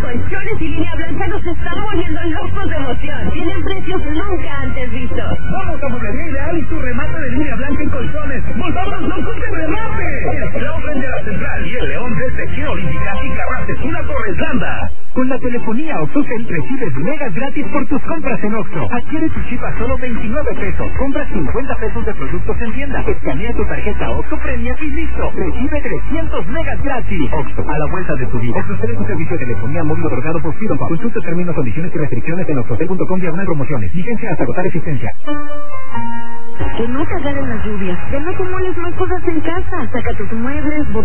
Colchones y Línea Blanca nos están volviendo locos de emoción. Tienen precios nunca antes vistos. Vamos a Mueblería Ideal y tu remate de Línea Blanca en colchones. ¡Volvamos locos de remate! El León de la Central y el León de Sección Olímpica y Carrantes una Torres Landa. Con la telefonía OxxoCell recibes megas gratis por tus compras en Oxxo. Adquiere tu chip a solo 29 pesos. Compra 50 pesos de productos en tienda. Escanea tu tarjeta Oxxo Premia y listo. Recibe 300 megas gratis. Oxxo, a la vuelta de tu vida. OxxoCell es un servicio de telefonía móvil otorgado por Freedom. Consulta términos, condiciones y restricciones en oxxocell.com/promociones. Vigencia hasta agotar existencia. Que no te agarren las lluvias. Que no acumules más cosas en casa. Saca tus muebles,